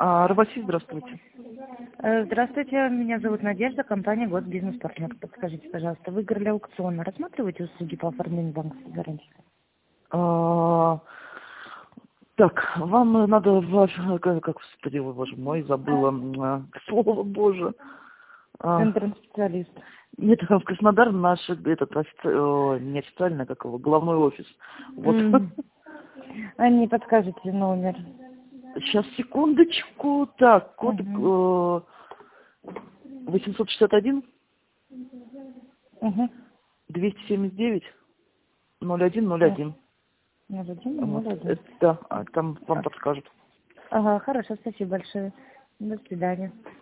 Рыбаси, здравствуйте. Здравствуйте, меня зовут Надежда, компания «Госбизнес-партнер». Подскажите, пожалуйста, вы играли аукционно, рассматриваете услуги по оформлению банковской гарантии? Так, вам надо ваш, господи, вы, боже мой, забыла слово, боже. Интернет-специалист. Нет, в Краснодар наш, не официально, как его, главной офис. Вот. А не подскажете номер? Сейчас, секундочку. Так, код 861 279 0101. 0101. Да, там вам подскажут. Ага, хорошо, спасибо большое. До свидания.